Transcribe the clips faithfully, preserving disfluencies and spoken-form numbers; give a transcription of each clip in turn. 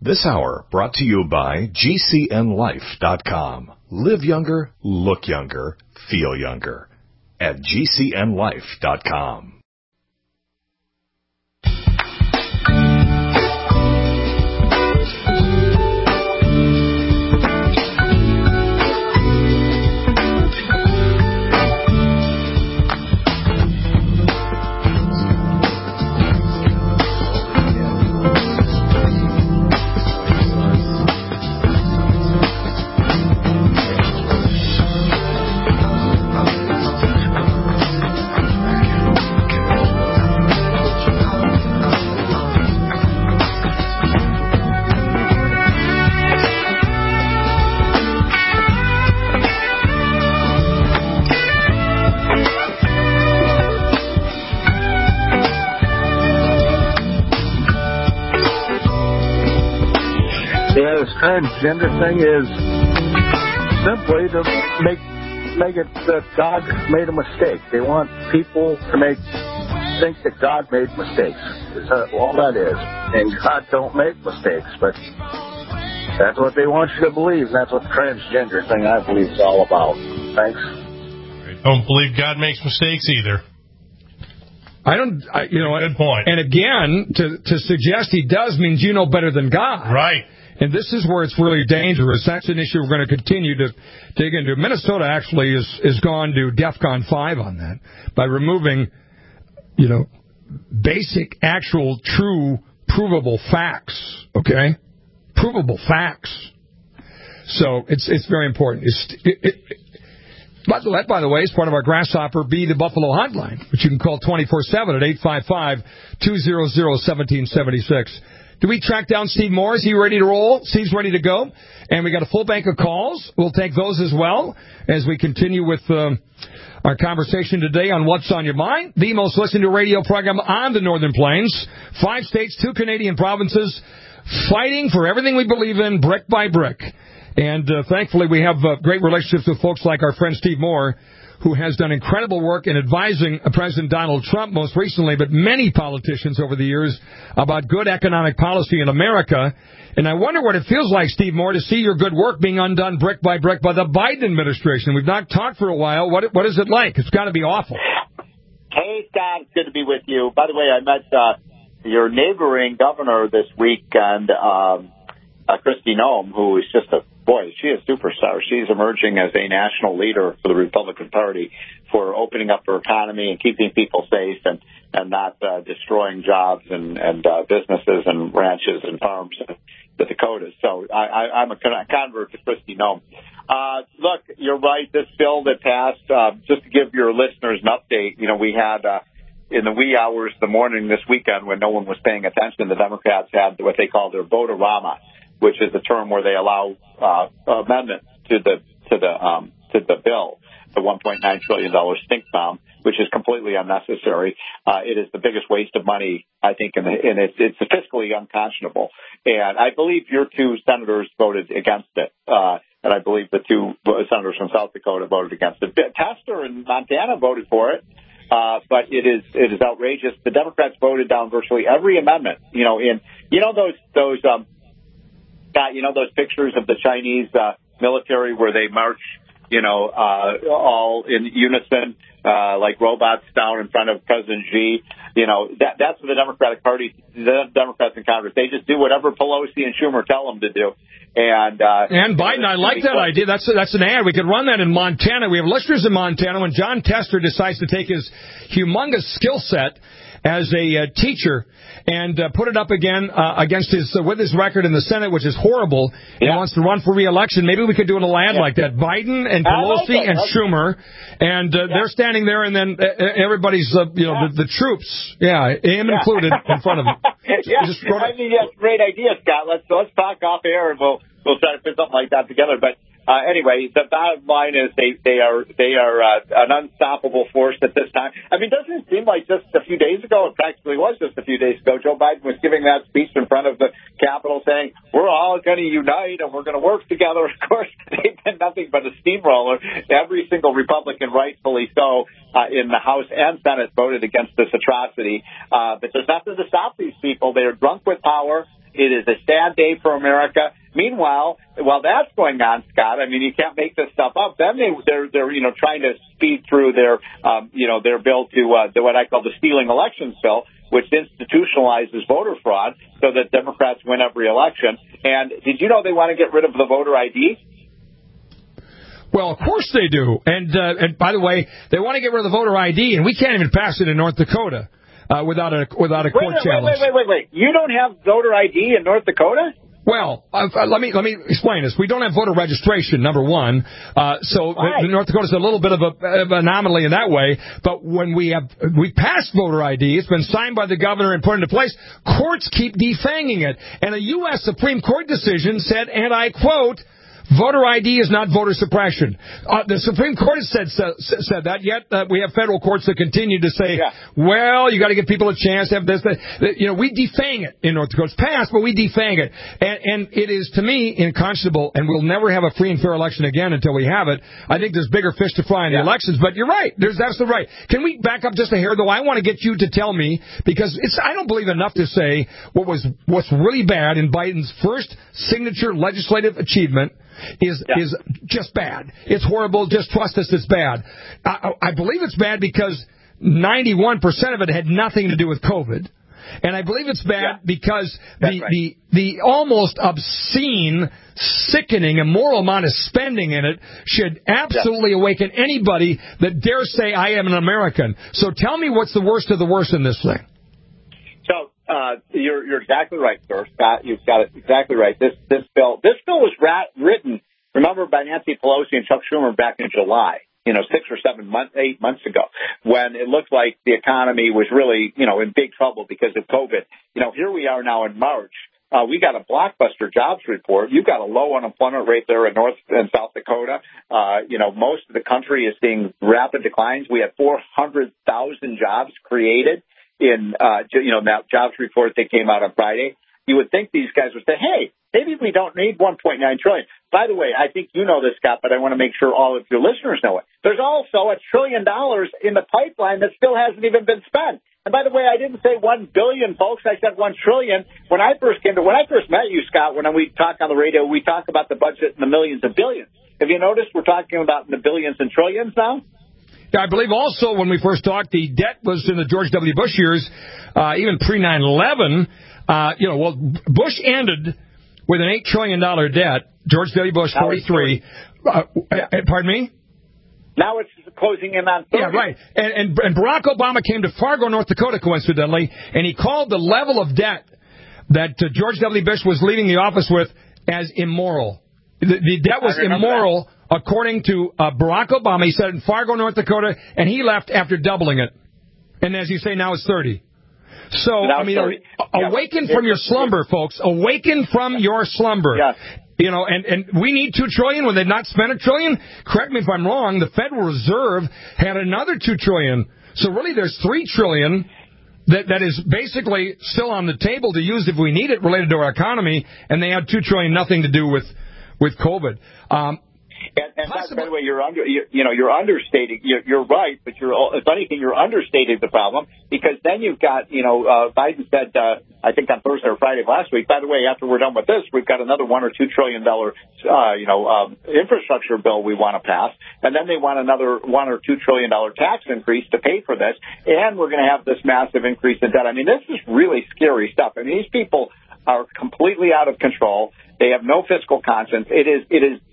This hour brought to you by G C N life dot com. Live younger, look younger, feel younger at G C N life dot com. Transgender thing is simply to make make it that God made a mistake. They want people to make think that God made mistakes. That's all that is. And God don't make mistakes, but that's what they want you to believe. That's what the transgender thing, I believe, is all about. Thanks. I don't believe God makes mistakes either. I don't, I, you know. Good point. And again, to to suggest he does means you know better than God. Right. And this is where it's really dangerous. That's an issue we're going to continue to dig into. Minnesota actually is, is gone to DEFCON five on that by removing, you know, basic, actual, true, provable facts. Okay? Provable facts. So it's it's very important. It's, it, it, but that, by the way, is part of our Grasshopper Be the Buffalo hotline, which you can call twenty-four seven at eight five five, two hundred, seventeen seventy-six. Do we track down Steve Moore? Is he ready to roll? Steve's ready to go. And we got a full bank of calls. We'll take those as well as we continue with um, our conversation today on What's on Your Mind, the most listened to radio program on the Northern Plains. Five states, two Canadian provinces, fighting for everything we believe in, brick by brick. And uh, thankfully we have uh, great relationships with folks like our friend Steve Moore, who has done incredible work in advising President Donald Trump most recently, but many politicians over the years about good economic policy in America. And I wonder what it feels like, Steve Moore, to see your good work being undone brick by brick by the Biden administration. We've not talked for a while. What What is it like? It's got to be awful. Hey, Scott, it's good to be with you. By the way, I met uh, your neighboring governor this week, and um, uh, Kristi Noem, who is just a Boy, she is a superstar. She's emerging as a national leader for the Republican Party for opening up her economy and keeping people safe and, and not uh, destroying jobs and, and uh, businesses and ranches and farms in the Dakotas. So I, I, I'm a convert to Kristi Noem. Uh, look, you're right. This bill that passed, uh, just to give your listeners an update, you know, we had uh, in the wee hours of the morning this weekend when no one was paying attention, the Democrats had what they call their vote-a-rama, which is a term where they allow uh, amendments to the to the um, to the bill, the one point nine trillion dollars stink bomb, which is completely unnecessary. Uh, it is the biggest waste of money, I think, in the, and it's it's fiscally unconscionable. And I believe your two senators voted against it, uh, and I believe the two senators from South Dakota voted against it. Tester in Montana voted for it. Uh, but it is it is outrageous. The Democrats voted down virtually every amendment. You know, in you know those those. Um, Scott, you know those pictures of the Chinese uh, military where they march, you know, uh, all in unison, uh, like robots down in front of President Xi? You know, that, that's what the Democratic Party, the Democrats in Congress, they just do whatever Pelosi and Schumer tell them to do. And uh, and Biden, I like that idea. That's that's an ad. We could run that in Montana. We have listeners in Montana. When John Tester decides to take his humongous skill set as a uh, teacher and uh, put it up again uh, against his uh, with his record in the Senate, which is horrible. Yeah. He wants to run for re-election. Maybe we could do a little ad yeah. like that. Biden and Pelosi like and Schumer, and uh, yeah. they're standing there, and then uh, everybody's, uh, you know, yeah. the, the troops, yeah, him yeah. included, in front of him. yeah, I mean, that's a great idea, Scott. Let's let's talk off air, and we'll we'll try to put something like that together. But Uh, anyway, the bottom line is they, they are they are uh, an unstoppable force at this time. I mean, doesn't it seem like just a few days ago, it practically was just a few days ago, Joe Biden was giving that speech in front of the Capitol saying, we're all going to unite and we're going to work together. Of course, they've been nothing but a steamroller. Every single Republican, rightfully so, uh, in the House and Senate voted against this atrocity. Uh, but there's nothing to stop these people. They are drunk with power. It is a sad day for America. Meanwhile, while that's going on, Scott, I mean, you can't make this stuff up. Then they, they're, they're, you know, trying to speed through their, um, you know, their bill to uh, the, what I call the stealing elections bill, which institutionalizes voter fraud so that Democrats win every election. And did you know they want to get rid of the voter I D? Well, of course they do. And uh, and by the way, they want to get rid of the voter I D, and we can't even pass it in North Dakota uh, without a without a court wait, challenge. Wait, wait, wait, wait, wait. You don't have voter I D in North Dakota? Well, uh, let me let me explain this. We don't have voter registration, number one. Uh, so right. North Dakota's a little bit of, a, of an anomaly in that way. But when we have we passed voter I D, it's been signed by the governor and put into place. Courts keep defanging it, and a U S Supreme Court decision said, and I quote, voter I D is not voter suppression. Uh, the Supreme Court has said so, said that, yet uh, we have federal courts that continue to say, yeah. well, you got to give people a chance to have this. That, you know, we defang it in North Dakota. It's passed, but we defang it. And, and it is, to me, unconscionable, and we'll never have a free and fair election again until we have it. I think there's bigger fish to fry in yeah. the elections, but you're right. There's absolutely right. Can we back up just a hair, though? I want to get you to tell me, because it's I don't believe enough to say what was what's really bad in Biden's first signature legislative achievement is yeah. is just bad. It's horrible. Just trust us, it's bad. I, I believe it's bad because ninety-one percent of it had nothing to do with COVID. And I believe it's bad yeah. because the, right. the the almost obscene, sickening, immoral amount of spending in it should absolutely yeah. awaken anybody that dares say, I am an American. So tell me what's the worst of the worst in this thing. So uh, you're you're exactly right, sir. Scott, you've got it exactly right. This this bill this bill was rat- written, remember, by Nancy Pelosi and Chuck Schumer back in July, you know, six or seven months, eight months ago, when it looked like the economy was really, you know, in big trouble because of COVID. You know, here we are now in March. Uh, we got a blockbuster jobs report. You've got a low unemployment rate there in North and South Dakota. Uh, you know, most of the country is seeing rapid declines. We had four hundred thousand jobs created in, uh, you know, that jobs report that came out on Friday. You would think these guys would say, hey, maybe we don't need one point nine trillion dollars. By the way, I think you know this, Scott, but I want to make sure all of your listeners know it. There's also a trillion dollars in the pipeline that still hasn't even been spent. And by the way, I didn't say one billion, folks. I said one trillion. When I first came to, when I first met you, Scott, when we talk on the radio, we talk about the budget in the millions and billions. Have you noticed we're talking about in the billions and trillions now? I believe also when we first talked, the debt was in the George W. Bush years, uh, even pre nine eleven. Uh, you know, well, Bush ended with an eight trillion dollars debt. George W. Bush, forty-three. Uh, pardon me? Now it's closing in on thirty. Yeah, right. And, and, and Barack Obama came to Fargo, North Dakota, coincidentally, and he called the level of debt that uh, George W. Bush was leaving the office with as immoral. The, the debt was immoral, that. according to uh, Barack Obama. He said in Fargo, North Dakota, and he left after doubling it. And as you say, now it's thirty. So, I mean, yeah. awaken from your slumber, folks. Awaken from your slumber. Yeah. You know, and, and we need two trillion dollars when they've not spent a trillion. Correct me if I'm wrong. The Federal Reserve had another two trillion dollars. So really, there's three trillion dollars that that is basically still on the table to use if we need it related to our economy, and they had two trillion dollars, nothing to do with with COVID. Um, And, and that, by the way, you're under, you, you know, you're understating. You're, you're right, but you're, if anything, you're understating the problem, because then you've got, you know, uh, Biden said, uh, I think on Thursday or Friday of last week. By the way, after we're done with this, we've got another one or two trillion dollar, uh, you know, um, infrastructure bill we want to pass, and then they want another one or two trillion dollar tax increase to pay for this, and we're going to have this massive increase in debt. I mean, this is really scary stuff. I mean, these people are completely out of control. They have no fiscal conscience. It is, it is.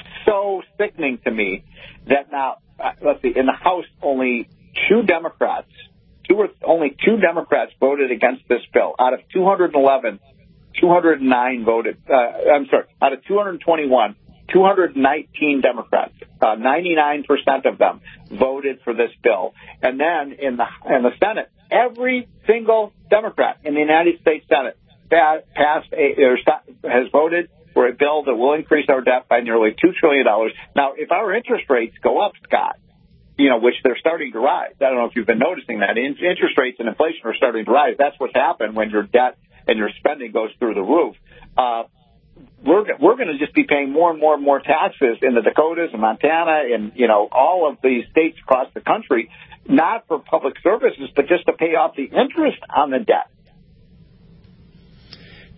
so sickening to me that now, uh, let's see, in the House, only two Democrats, two or only two Democrats voted against this bill. Out of two hundred eleven, two hundred nine voted. Uh, I'm sorry, out of two hundred twenty-one, two hundred nineteen Democrats, uh, ninety-nine percent of them voted for this bill. And then in the in the Senate, every single Democrat in the United States Senate passed a, or has voted for a bill that will increase our debt by nearly two trillion dollars. Now, if our interest rates go up, Scott, you know, which they're starting to rise, I don't know if you've been noticing that, interest rates and inflation are starting to rise. That's what's happened when your debt and your spending goes through the roof. Uh, we're we're going to just be paying more and more and more taxes in the Dakotas and Montana and, you know, all of these states across the country, not for public services, but just to pay off the interest on the debt.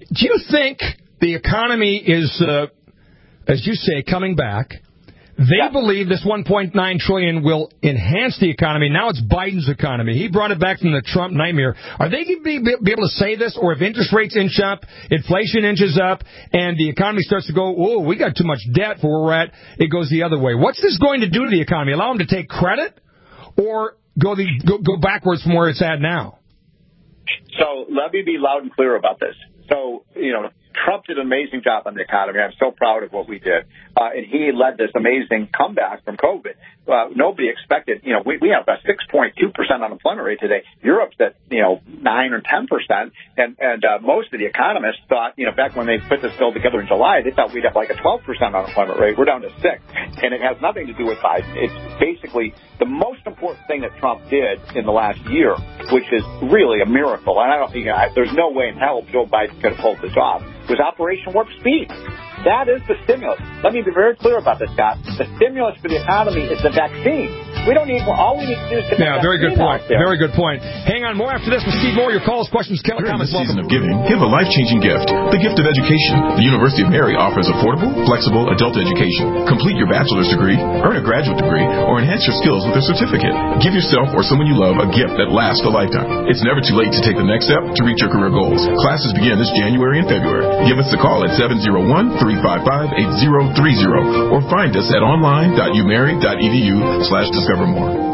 do you think the economy is, uh, as you say, coming back? They yeah. believe this one point nine trillion dollars will enhance the economy. Now it's Biden's economy. He brought it back from the Trump nightmare. Are they going to be, be able to say this? Or if interest rates inch up, inflation inches up, and the economy starts to go, oh, we got too much debt for where we're at, it goes the other way. What's this going to do to the economy? Allow them to take credit or go, the, go, go backwards from where it's at now? So let me be loud and clear about this. So, you know, Trump did an amazing job on the economy. I'm so proud of what we did. Uh, and he led this amazing comeback from COVID. Uh, nobody expected, you know, we, we have a six point two percent unemployment rate today. Europe's at, you know, nine or ten percent. And, and uh, most of the economists thought, you know, back when they put this bill together in July, they thought we'd have like a twelve percent unemployment rate. We're down to six. And it has nothing to do with Biden. It's basically the most important thing that Trump did in the last year, which is really a miracle. And I don't think, you know, I, there's no way in hell Joe Biden could have pulled this off. Was Operation Warp Speed. That is the stimulus. Let me be very clear about this, Scott. The stimulus for the economy is the vaccine. We don't need, all we need to do is get yeah, very good point. Very good point. Hang on, more after this with Steve Moore. Your calls, questions, Kelly, During comments. the season of giving, give a life-changing gift. The gift of education. The University of Mary offers affordable, flexible adult education. Complete your bachelor's degree, earn a graduate degree, or enhance your skills with a certificate. Give yourself or someone you love a gift that lasts a lifetime. It's never too late to take the next step to reach your career goals. Classes begin this January and February. Give us a call at seven oh one, three five five, eight oh three oh or find us at online dot u mary dot e d u slash discover more.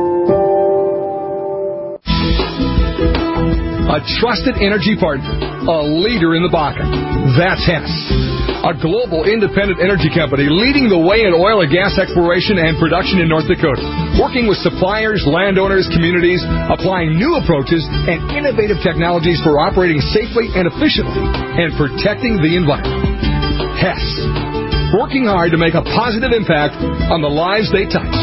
A trusted energy partner, a leader in the Bakken. That's Hess, a global independent energy company leading the way in oil and gas exploration and production in North Dakota, working with suppliers, landowners, communities, applying new approaches and innovative technologies for operating safely and efficiently and protecting the environment. Hess, working hard to make a positive impact on the lives they touch.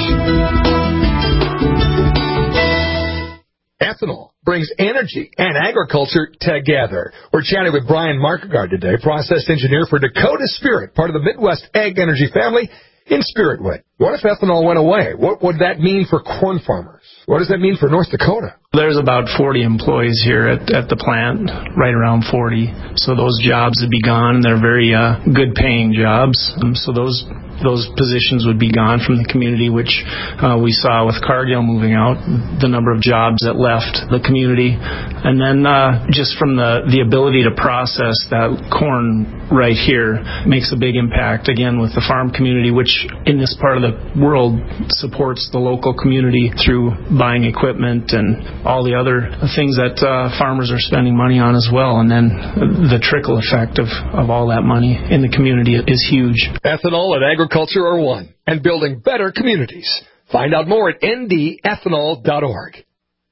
Ethanol brings energy and agriculture together. We're chatting with Brian Markegard today, process engineer for Dakota Spirit, part of the Midwest Ag Energy family in Spiritwood. What if ethanol went away? What would that mean for corn farmers? What does that mean for North Dakota? There's about forty employees here at, at the plant, right around forty. So those jobs would be gone. They're very uh, good-paying jobs. Um, so those those positions would be gone from the community, which uh, we saw with Cargill moving out, the number of jobs that left the community. And then uh, just from the, the ability to process that corn right here makes a big impact, again, with the farm community, which in this part of the world supports the local community through buying equipment and all the other things that uh, farmers are spending money on as well. And then the trickle effect of, of all that money in the community is huge. Ethanol and agriculture are one, and building better communities. Find out more at n d ethanol dot org.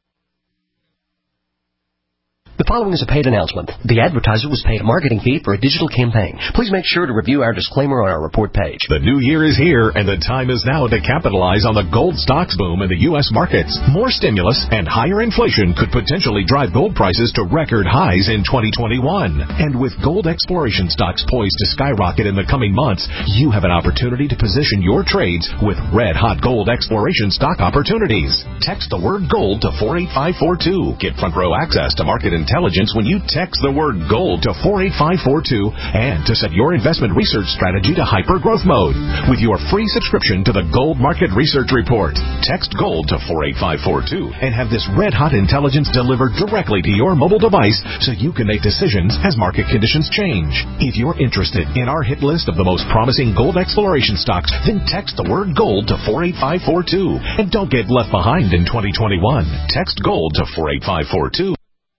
The following is a paid announcement. The advertiser was paid a marketing fee for a digital campaign. Please make sure to review our disclaimer on our report page. The new year is here, and the time is now to capitalize on the gold stocks boom in the U S markets. More stimulus and higher inflation could potentially drive gold prices to record highs in twenty twenty-one. And with gold exploration stocks poised to skyrocket in the coming months, you have an opportunity to position your trades with red-hot gold exploration stock opportunities. Text the word GOLD to four eight five four two. Get front-row access to market intelligence Intelligence when you text the word GOLD to four eight five four two and to set your investment research strategy to hyper-growth mode with your free subscription to the Gold Market Research Report. Text GOLD to four eight five four two and have this red-hot intelligence delivered directly to your mobile device so you can make decisions as market conditions change. If you're interested in our hit list of the most promising gold exploration stocks, then text the word GOLD to four eight five four two and don't get left behind in twenty twenty-one. Text GOLD to four eight five four two.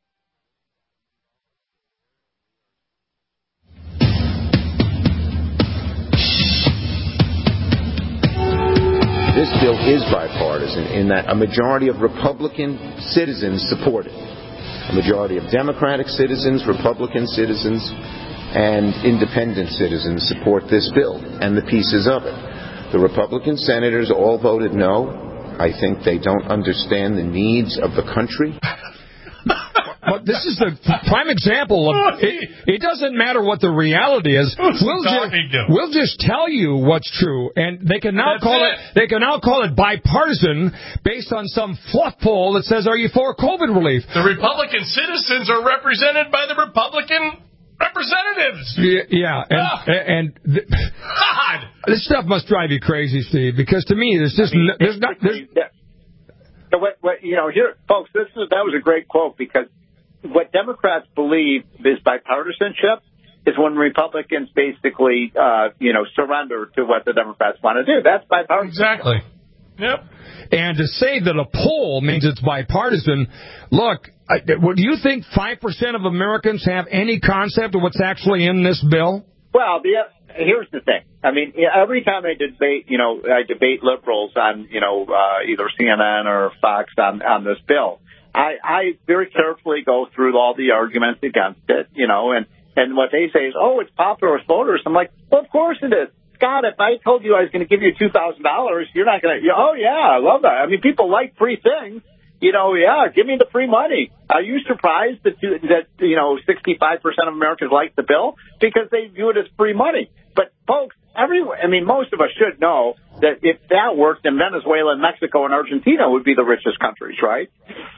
This bill is bipartisan in that a majority of Republican citizens support it. A majority of Democratic citizens, Republican citizens, and independent citizens support this bill and the pieces of it. The Republican senators all voted no. I think they don't understand the needs of the country. But this is the prime example of it, it doesn't matter what the reality is. We'll just, we'll just tell you what's true, and they can now That's call it. it they can now call it bipartisan based on some fluff poll that says, "Are you for COVID relief?" The Republican citizens are represented by the Republican representatives. Yeah, yeah. and oh. and th- God, this stuff must drive you crazy, Steve. Because to me, there's just I mean, n- there's not. There's, so what, what? You know, here, folks. This is that was a great quote because what Democrats believe is bipartisanship is when Republicans basically, uh, you know, surrender to what the Democrats want to do. That's bipartisanship. Exactly. Yep. And to say that a poll means it's bipartisan, look, I, do you think five percent of Americans have any concept of what's actually in this bill? Well, the, here's the thing. I mean, every time I debate, you know, I debate liberals on, you know, uh, either C N N or Fox on, on this bill, I, I very carefully go through all the arguments against it, you know, and, and what they say is, oh, it's popular with voters. I'm like, well, of course it is. Scott, if I told you I was going to give you two thousand dollars, you're not going to, oh, yeah, I love that. I mean, people like free things. You know, yeah, give me the free money. Are you surprised that, that you know, sixty-five percent of Americans like the bill? Because they view it as free money. But, folks, everywhere, I mean, most of us should know that if that worked, then Venezuela and Mexico and Argentina would be the richest countries, right?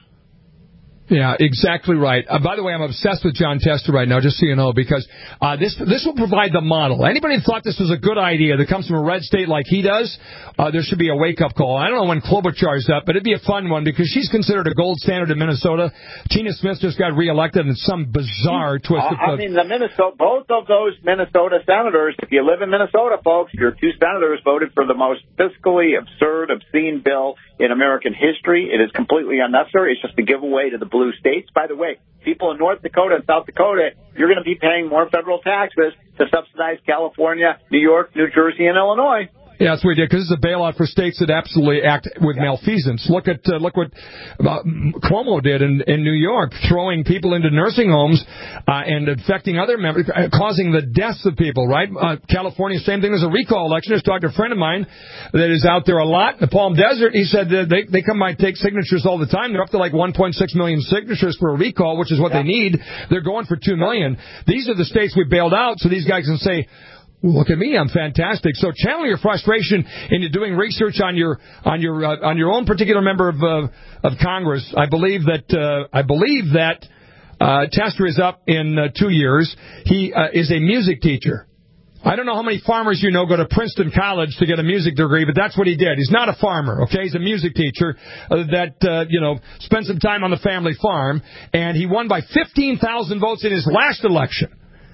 Yeah, exactly right. Uh, by the way, I'm obsessed with Jon Tester right now, just so you know, because uh, this this will provide the model. Anybody who thought this was a good idea that comes from a red state like he does, uh, there should be a wake-up call. I don't know when Klobuchar's up, but it'd be a fun one because she's considered a gold standard in Minnesota. Tina Smith just got reelected in some bizarre twist. I, I mean, the Minnesota, both of those Minnesota senators, if you live in Minnesota, folks, your two senators voted for the most fiscally absurd, obscene bill in American history. It is completely unnecessary. It's just a giveaway to the blue states. By the way, people in North Dakota and South Dakota, you're going to be paying more federal taxes to subsidize California, New York, New Jersey, and Illinois. Yeah, that's what we did, because it's a bailout for states that absolutely act with yeah. malfeasance. Look at uh, look what uh, Cuomo did in, in New York, throwing people into nursing homes uh, and infecting other members, uh, causing the deaths of people, right? Uh, California, same thing as a recall election. I just talked to a friend of mine that is out there a lot in the Palm Desert. He said that they, they come by and take signatures all the time. They're up to like one point six million signatures for a recall, which is what yeah. they need. They're going for two million. These are the states we bailed out, so these guys can say, look at me, I'm fantastic. So channel your frustration into doing research on your on your uh, on your own particular member of uh, of Congress. I believe that uh, I believe that uh, Tester is up in uh, two years. He uh, is a music teacher. I don't know how many farmers you know go to Princeton College to get a music degree, but that's what he did. He's not a farmer, okay? He's a music teacher uh, that, uh, you know, spent some time on the family farm, and he won by fifteen thousand votes in his last election.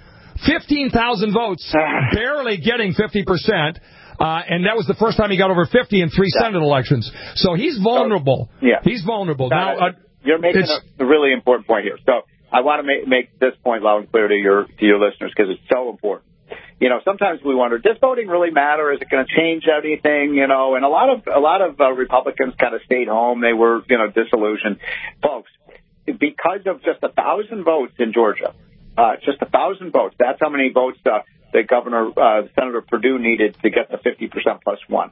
fifteen thousand votes, barely getting fifty percent, uh, and that was the first time he got over fifty in three Senate elections. So he's vulnerable. So, yeah. He's vulnerable. Now, uh, You're making a, a really important point here. So I want to make, make this point loud and clear to your to your listeners because it's so important. You know, sometimes we wonder, does voting really matter? Is it going to change anything? You know, and a lot of a lot of uh, Republicans kind of stayed home. They were, you know, disillusioned. Folks, because of just a thousand votes in Georgia, uh, just a thousand votes. That's how many votes uh, that Governor uh, Senator Perdue needed to get the fifty percent plus one.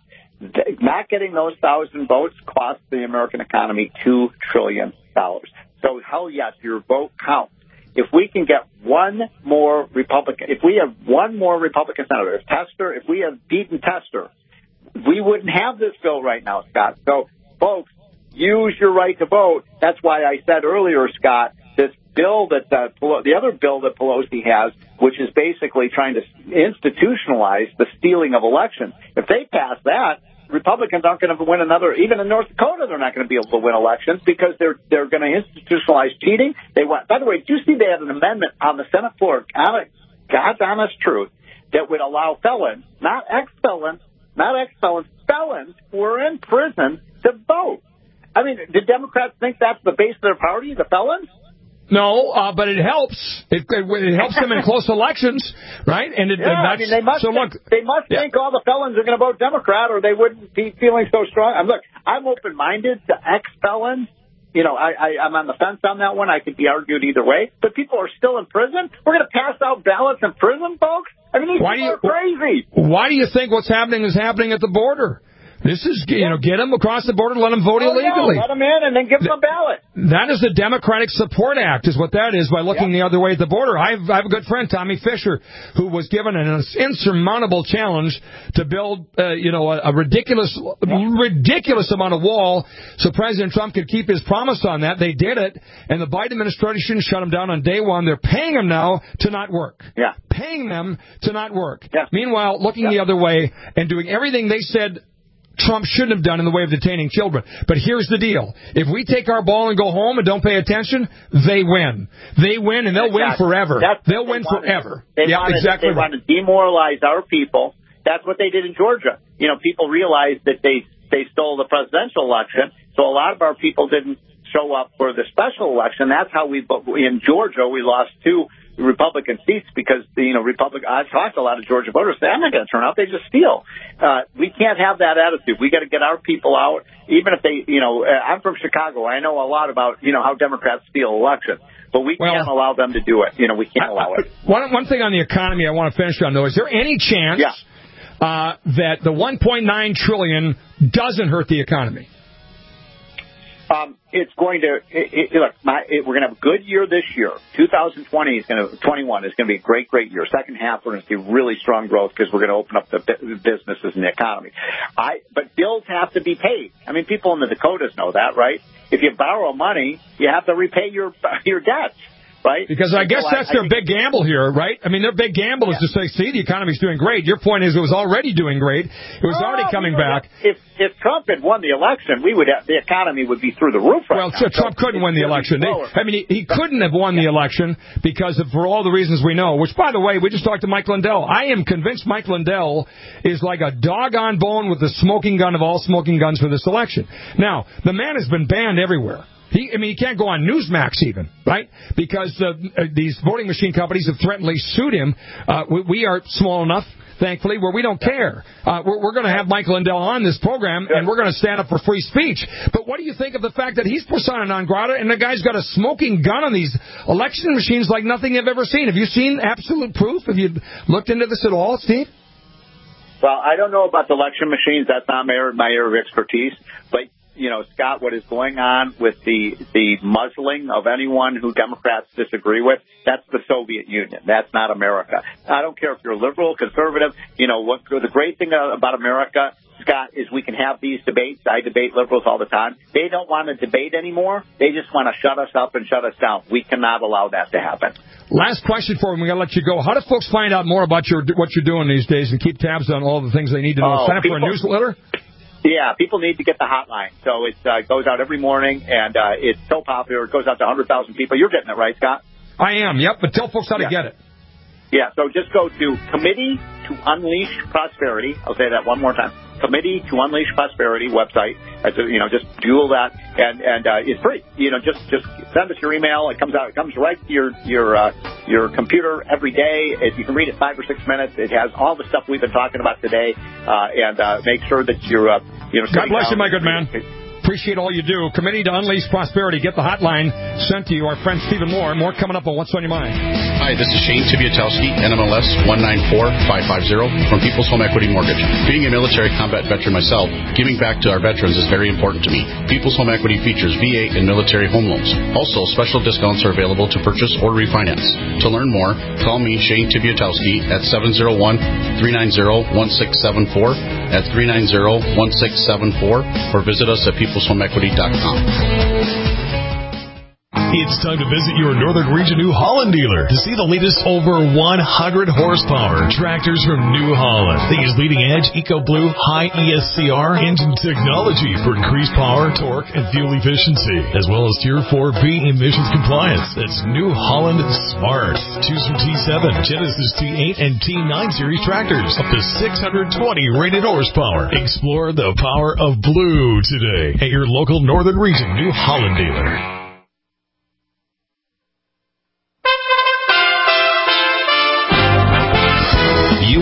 Not getting those thousand votes cost the American economy two trillion dollars. So, hell yes, your vote counts. If we can get one more Republican, if we have one more Republican senator, if Tester, if we have beaten Tester, we wouldn't have this bill right now, Scott. So, folks, use your right to vote. That's why I said earlier, Scott, this bill that uh, the other bill that Pelosi has, which is basically trying to institutionalize the stealing of elections. If they pass that, Republicans aren't going to win another. Even in North Dakota, they're not going to be able to win elections because they're they're going to institutionalize cheating. They want. By the way, did you see they had an amendment on the Senate floor? God's honest truth that would allow felons, not ex-felons, not ex-felons, felons who are in prison to vote. I mean, do Democrats think that's the base of their party, the felons? No, uh, but it helps. It, it, it helps them in close elections, right? And it, yeah, and I mean, they must. So think, look, they must yeah. think all the felons are going to vote Democrat, or they wouldn't be feeling so strong. I'm look, I'm open-minded to ex-felons. You know, I, I, I'm on the fence on that one. I could be argued either way. But people are still in prison. We're going to pass out ballots in prison, folks. I mean, these why people do you, are crazy. Why do you think what's happening is happening at the border? This is, you know, get them across the border, let them vote oh, illegally. Yeah, let them in and then give them a ballot. That is the Democratic Support Act, is what that is, by looking yep. the other way at the border. I have, I have a good friend, Tommy Fisher, who was given an insurmountable challenge to build, uh, you know, a, a ridiculous, yep. ridiculous amount of wall so President Trump could keep his promise on that. They did it, and the Biden administration shut him down on day one. They're paying him now to not work. Yeah. Paying them to not work. Yeah. Meanwhile, looking yeah. the other way and doing everything they said Trump shouldn't have done in the way of detaining children. But here's the deal. If we take our ball and go home and don't pay attention, they win. They win, and they'll exactly. win forever. That's they'll they win wanted. forever. They, yeah, wanted, exactly they right. want to demoralize our people. That's what they did in Georgia. You know, people realized that they, they stole the presidential election, so a lot of our people didn't show up for the special election. That's how we, in Georgia, we lost two Republican seats because, you know, Republican, I've talked to a lot of Georgia voters say, I'm not going to turn out, they just steal. Uh, we can't have that attitude. We got to get our people out, even if they, you know, I'm from Chicago. I know a lot about, you know, how Democrats steal elections, but we well, can't allow them to do it. You know, we can't allow it. One, one thing on the economy I want to finish on, though, is there any chance yeah. uh, that the one point nine trillion dollars doesn't hurt the economy? Um, it's going to it, it, look. My, it, we're going to have a good year this year. twenty twenty is going to twenty-one is going to be a great, great year. Second half, we're going to see really strong growth because we're going to open up the businesses and the economy. I but bills have to be paid. I mean, people in the Dakotas know that, right? If you borrow money, you have to repay your your debts. Right? Because I guess that's their big gamble here, right? I mean, their big gamble is to say, see, the economy's doing great. Your point is it was already doing great. It was already coming back. If if Trump had won the election, we would have, the economy would be through the roof right now. Well, Trump couldn't win the election. They, I mean, he, he couldn't have won the election because of, for all the reasons we know, which, by the way, we just talked to Mike Lindell. I am convinced Mike Lindell is like a dog on bone with the smoking gun of all smoking guns for this election. Now, the man has been banned everywhere. He, I mean, he can't go on Newsmax even, right? Because uh, these voting machine companies have threatenedly sued him. Uh, we, we are small enough, thankfully, where we don't care. Uh, we're we're going to have Mike Lindell on this program, and we're going to stand up for free speech. But what do you think of the fact that he's persona non grata, and the guy's got a smoking gun on these election machines like nothing you've ever seen? Have you seen absolute proof? Have you looked into this at all, Steve? Well, I don't know about the election machines. That's not my, my area of expertise. But you know, Scott, what is going on with the the muzzling of anyone who Democrats disagree with, that's the Soviet Union. That's not America. I don't care if you're liberal, conservative. You know, what the great thing about America, Scott, is we can have these debates. I debate liberals all the time. They don't want to debate anymore. They just want to shut us up and shut us down. We cannot allow that to happen. Last question for him. We got to let you go. How do folks find out more about your what you're doing these days and keep tabs on all the things they need to know? Oh, Sign up people, for a newsletter? Yeah, people need to get the hotline. So it uh, goes out every morning, and uh, it's so popular. It goes out to one hundred thousand people. You're getting it, right, Scott? I am, yep. But tell folks how yeah. to get it. Yeah, so just go to Committee to Unleash Prosperity. I'll say that one more time. Committee to Unleash Prosperity website. As a, you know, just Google that, and and uh, it's free. You know, just just send us your email. It comes out. It comes right to your your uh, your computer every day. It, you can read it five or six minutes. It has all the stuff we've been talking about today, uh, and uh, make sure that you're uh, you know. God bless you, my good man. Appreciate all you do. Committee to Unleash Prosperity. Get the hotline sent to you. Our friend Stephen Moore. More coming up on What's on Your Mind. Hi, this is Shane Tibiatowski, N M L S one nine four five five zero from People's Home Equity Mortgage. Being a military combat veteran myself, giving back to our veterans is very important to me. People's Home Equity features V A and military home loans. Also, special discounts are available to purchase or refinance. To learn more, call me, Shane Tibiatowski, at seven zero one, three nine zero, one six seven four, at three nine zero, one six seven four, or visit us at peoples home equity dot com. It's time to visit your Northern Region New Holland dealer to see the latest over one hundred horsepower tractors from New Holland. They use leading-edge EcoBlue high E S C R engine technology for increased power, torque, and fuel efficiency, as well as Tier four B emissions compliance. That's New Holland Smart. Choose from T seven, Genesis T eight, and T nine series tractors, up to six hundred twenty rated horsepower. Explore the power of blue today at your local Northern Region New Holland dealer.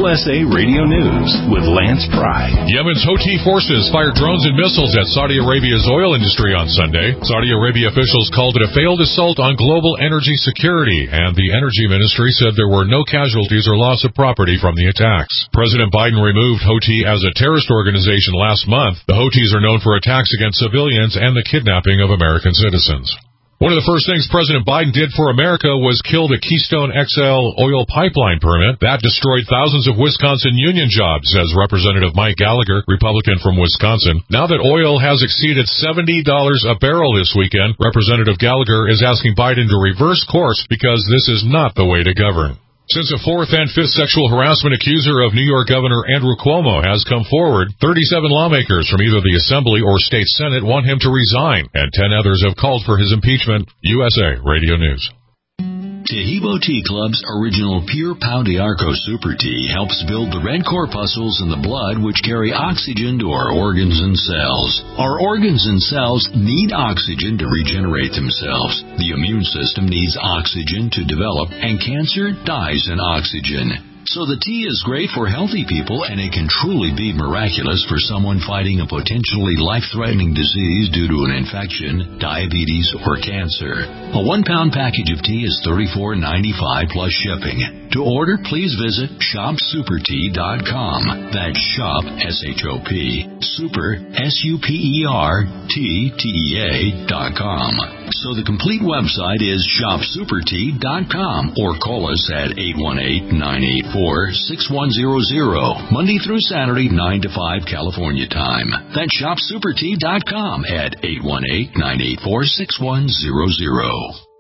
U S A Radio News with Lance Pry. Yemen's Houthi forces fired drones and missiles at Saudi Arabia's oil industry on Sunday. Saudi Arabia officials called it a failed assault on global energy security, and the Energy Ministry said there were no casualties or loss of property from the attacks. President Biden removed Houthi as a terrorist organization last month. The Houthis are known for attacks against civilians and the kidnapping of American citizens. One of the first things President Biden did for America was kill the Keystone X L oil pipeline permit. That destroyed thousands of Wisconsin union jobs, says Representative Mike Gallagher, Republican from Wisconsin. Now that oil has exceeded seventy dollars a barrel this weekend, Representative Gallagher is asking Biden to reverse course because this is not the way to govern. Since a fourth and fifth sexual harassment accuser of New York Governor Andrew Cuomo has come forward, thirty-seven lawmakers from either the Assembly or State Senate want him to resign, and ten others have called for his impeachment. U S A Radio News. Taheebo Tea Club's original Pure Pau d'Arco Super Tea helps build the red corpuscles in the blood which carry oxygen to our organs and cells. Our organs and cells need oxygen to regenerate themselves. The immune system needs oxygen to develop, and cancer dies in oxygen. So the tea is great for healthy people, and it can truly be miraculous for someone fighting a potentially life-threatening disease due to an infection, diabetes, or cancer. A one-pound package of tea is thirty-four ninety-five plus shipping. To order, please visit shop super tea dot com. That's shop, S H O P, super, S U P E R, T, T E A dot com. So the complete website is shop super tea dot com, or call us at eight one eight, nine eight four, six one zero zero, Monday through Saturday, nine to five California time. That's shop super tea dot com at eight one eight, nine eight four, six one zero zero.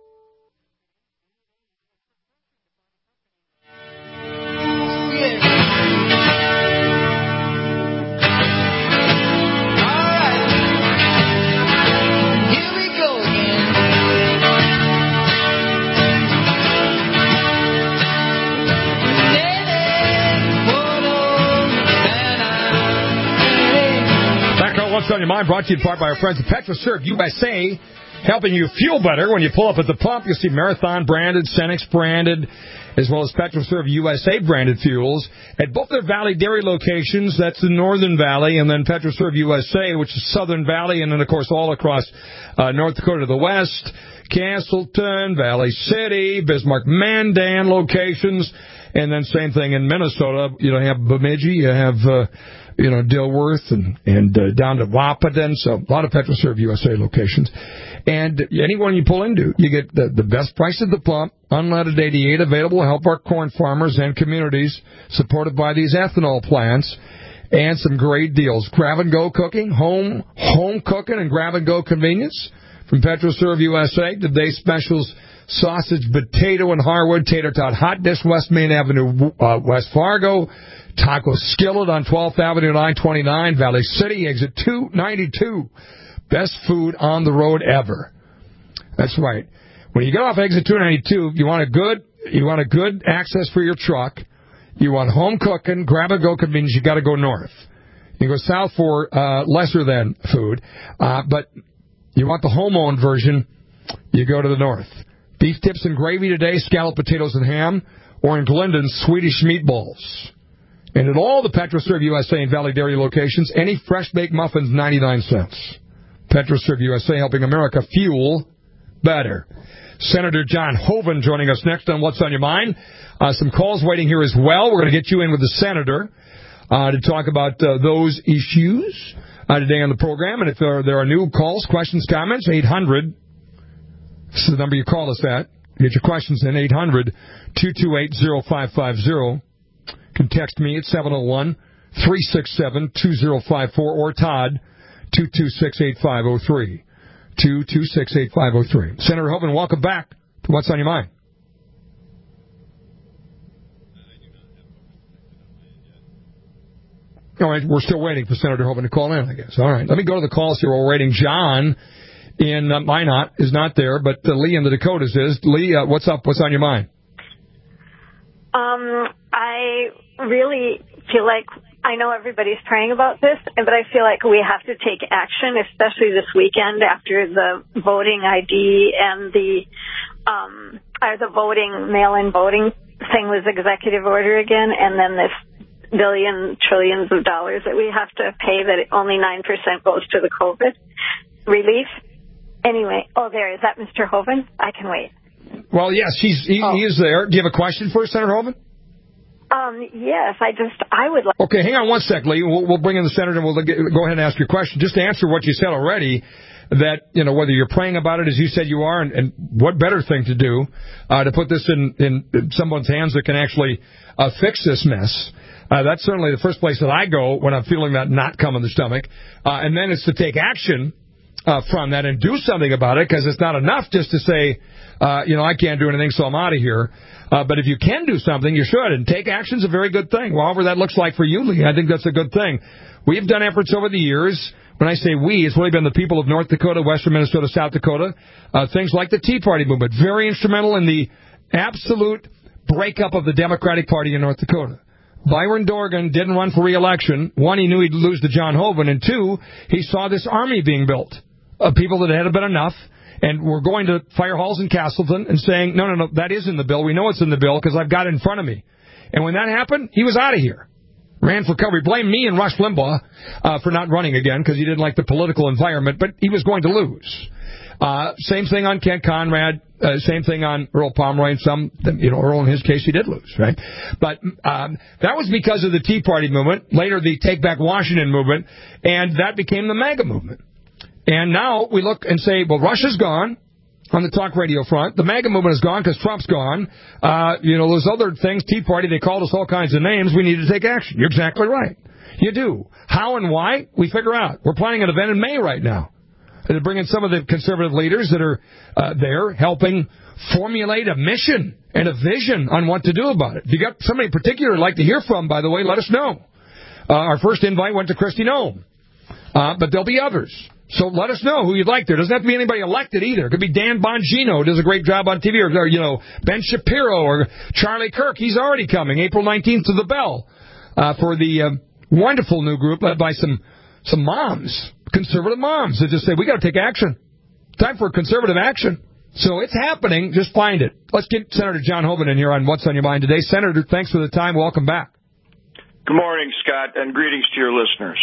What's on Your Mind, brought to you in part by our friends at PetroServe U S A, helping you fuel better. When you pull up at the pump, you'll see Marathon branded, Cenex branded, as well as PetroServe U S A branded fuels at both their Valley Dairy locations. That's the Northern Valley, and then PetroServe U S A, which is Southern Valley, and then, of course, all across uh, North Dakota to the west, Castleton, Valley City, Bismarck, Mandan locations, and then same thing in Minnesota. You know, you have Bemidji, you have... Uh, you know, Dilworth and, and uh, down to Wahpeton, so a lot of PetroServe U S A locations. And anyone you pull into, you get the, the best price at the pump, unleaded eighty-eight available to help our corn farmers and communities, supported by these ethanol plants, and some great deals. Grab-and-go cooking, home home cooking and grab-and-go convenience from PetroServe U S A. Today's specials, sausage, potato, and Harwood, tater tot, hot dish, West Main Avenue, uh, West Fargo, Taco Skillet on twelfth Avenue, nine twenty-nine, Valley City, exit two ninety-two. Best food on the road ever. That's right. When you get off exit two ninety-two, you want a good, you want a good access for your truck. You want home cooking, grab-and-go convenience. You got to go north. You go south for uh, lesser than food, uh, but you want the home-owned version. You go to the north. Beef tips and gravy today, scalloped potatoes and ham, or in Glendon, Swedish meatballs. And at all the PetroServe U S A and Valley Dairy locations, any fresh-baked muffins, ninety-nine cents. PetroServe U S A, helping America fuel better. Senator John Hoeven joining us next on What's on Your Mind. Uh, some calls waiting here as well. We're going to get you in with the senator uh, to talk about uh, those issues uh, today on the program. And if there are, there are new calls, questions, comments, eight hundred, this is the number you call us at. Get your questions in, eight hundred, two two eight, oh five five oh. You can text me at seven oh one, three six seven, two oh five four or Todd, two two six, eight five oh three. two two six, eight five oh three. Senator Hoeven, welcome back to What's on Your Mind. All right, we're still waiting for Senator Hoeven to call in, I guess. All right, let me go to the calls here. We're waiting. John in uh, Minot is not there, but uh, Lee in the Dakotas is. Lee, uh, what's up? What's on your mind? Um, I really feel like, I know everybody's praying about this, but I feel like we have to take action, especially this weekend after the voting I D and the, um, or the voting, mail-in voting thing was executive order again, and then this billion, trillions of dollars that we have to pay, that only nine percent goes to the COVID relief. Anyway, oh, there, is that Mister Hoeven? I can wait. Well, yes, he's, he, oh. he is there. Do you have a question for Senator Hoeven? Um, yes, I just, I would like... Okay, hang on one sec, Lee. We'll, we'll bring in the senator and we'll get, go ahead and ask your question. Just to answer what you said already, that, you know, whether you're praying about it as you said you are, and, and what better thing to do uh, to put this in, in someone's hands that can actually uh, fix this mess. Uh, that's certainly the first place that I go when I'm feeling that knot come in the stomach. Uh, and then it's to take action uh, from that and do something about it, because it's not enough just to say, uh, you know, I can't do anything, so I'm out of here. Uh, but if you can do something, you should. And take action is a very good thing. However that looks like for you, Lee, I think that's a good thing. We've done efforts over the years. When I say we, it's really been the people of North Dakota, Western Minnesota, South Dakota. Uh, things like the Tea Party movement. Very instrumental in the absolute breakup of the Democratic Party in North Dakota. Byron Dorgan didn't run for re-election. One, he knew he'd lose to John Hoeven. And two, he saw this army being built of people that had been enough. And we're going to fire halls in Castleton and saying, no, no, no, that is in the bill. We know it's in the bill because I've got it in front of me. And when that happened, he was out of here. Ran for cover. He blamed me and Rush Limbaugh uh, for not running again because he didn't like the political environment, but he was going to lose. Uh, same thing on Kent Conrad. Uh, same thing on Earl Pomeroy. And some, you know, Earl in his case, he did lose, right? But um, that was because of the Tea Party movement, later the Take Back Washington movement, and that became the MAGA movement. And now we look and say, well, Russia's gone on the talk radio front. The MAGA movement is gone because Trump's gone. Uh, you know, those other things, Tea Party, they called us all kinds of names. We need to take action. You're exactly right. You do. How and why, we figure out. We're planning an event in May right now. They're bringing some of the conservative leaders that are uh, there helping formulate a mission and a vision on what to do about it. If you got somebody in particular you'd like to hear from, by the way, let us know. Uh, our first invite went to Kristi Noem. Uh, but there'll be others. So let us know who you'd like there. It doesn't have to be anybody elected either. It could be Dan Bongino, who does a great job on T V, or, or you know, Ben Shapiro or Charlie Kirk. He's already coming April nineteenth to the Bell uh, for the uh, wonderful new group led by some some moms, conservative moms, that just say, we got to take action. Time for conservative action. So it's happening. Just find it. Let's get Senator John Hoeven in here on What's on Your Mind today. Senator, thanks for the time. Welcome back. Good morning, Scott, and greetings to your listeners.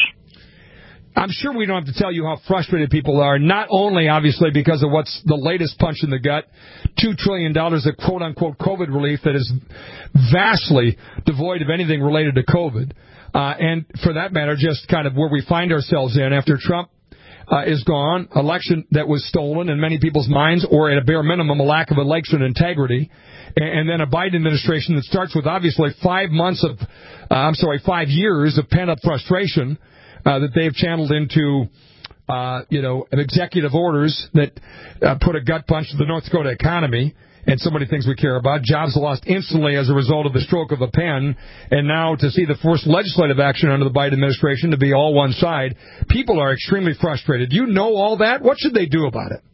I'm sure we don't have to tell you how frustrated people are, not only, obviously, because of what's the latest punch in the gut, two trillion dollars of quote-unquote COVID relief that is vastly devoid of anything related to COVID, uh, and for that matter, just kind of where we find ourselves in after Trump uh, is gone, election that was stolen in many people's minds, or at a bare minimum, a lack of election integrity, and, and then a Biden administration that starts with, obviously, five months of, uh, I'm sorry, five years of pent-up frustration, Uh, that they've channeled into, uh, you know, executive orders that uh, put a gut punch to the North Dakota economy and so many things we care about. Jobs lost instantly as a result of the stroke of a pen. And now to see the first legislative action under the Biden administration to be all one side, people are extremely frustrated. You know all that? What should they do about it?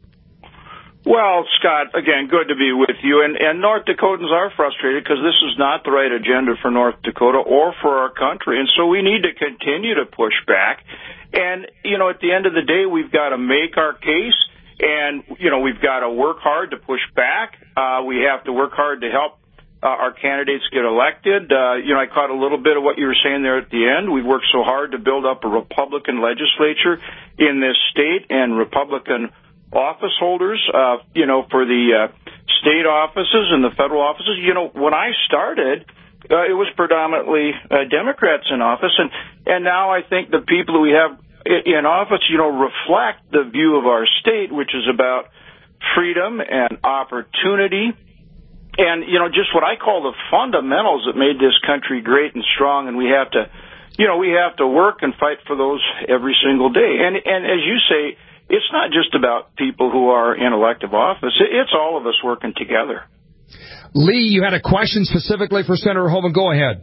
Well, Scott, again, good to be with you. And, and North Dakotans are frustrated because this is not the right agenda for North Dakota or for our country. And so we need to continue to push back. And, you know, at the end of the day, we've got to make our case. And, you know, we've got to work hard to push back. Uh, we have to work hard to help uh, our candidates get elected. Uh, you know, I caught a little bit of what you were saying there at the end. We've worked so hard to build up a Republican legislature in this state and Republican office holders, uh, you know, for the uh, state offices and the federal offices. You know, when I started, uh, it was predominantly uh, Democrats in office, and, and now I think the people that we have in office, you know, reflect the view of our state, which is about freedom and opportunity and, you know, just what I call the fundamentals that made this country great and strong, and we have to, you know, we have to work and fight for those every single day. And, and as you say, it's not just about people who are in elective office. It's all of us working together. Lee, you had a question specifically for Senator Hoeven. Go ahead.